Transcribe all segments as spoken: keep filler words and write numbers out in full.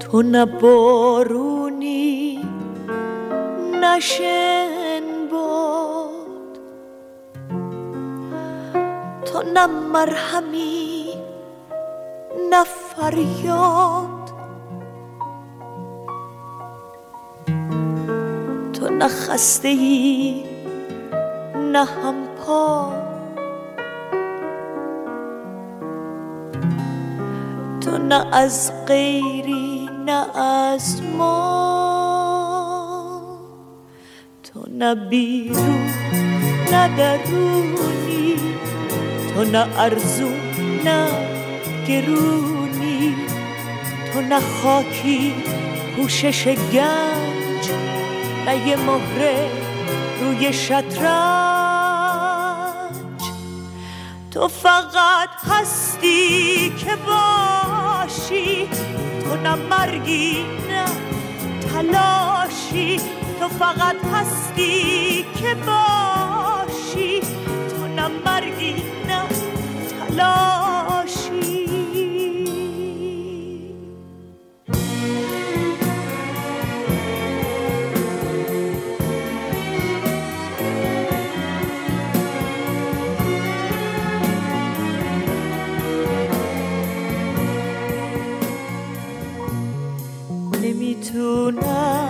تو نه بارونی نه شنباد، تو نه مرهمی نه فریاد، تو نه خسته ای نه همپا، تو نه از غیری نه از ما، تو نه بیرون نه درونی، تو نه ارزون نه گرونی، تو نه خاکی پوشش گنج نه یه مهره روی شطرنج، تو فقط هستی که باشی، تو نه مرگی نه تلاشی، تو فقط هستی که باشی، تو نه مرگی نه تلاشی. نمیتونم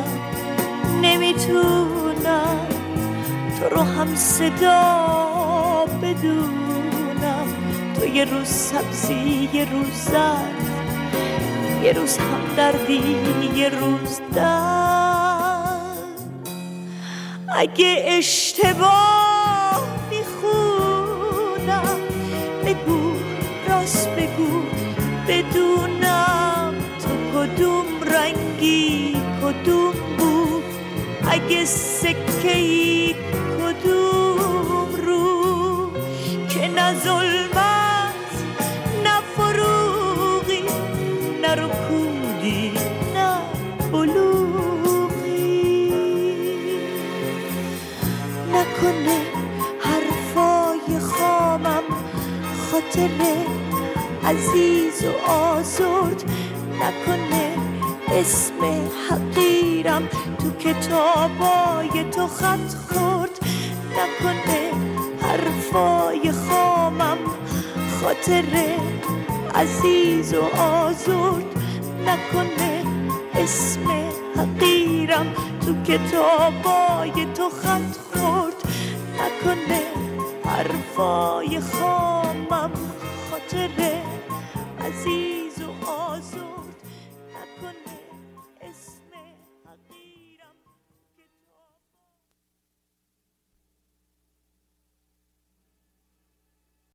نمیتونم تو رو هم صدا بدونم، تو یه روز سبزی یه روز زرد، یه روز هم دردی یه روز درد. اگه اشتباه میخونم بگو، راست بگو بدونم تو کدوم رنگی کدوم بود، اگه سکه‌ای کدوم رو، که نه ظلمت نه فروغی نه رکودی نه بلوغی. نکنه حرفای خامم خاطر عزیز و آزرد، نکنه اسم حقیرم تو کتابای تو خط خورد، نکنه حرفای خامم خاطر عزیز و آزرد، نکنه اسم حقیرم تو کتابای تو خط خورد، نکنه حرفای خامم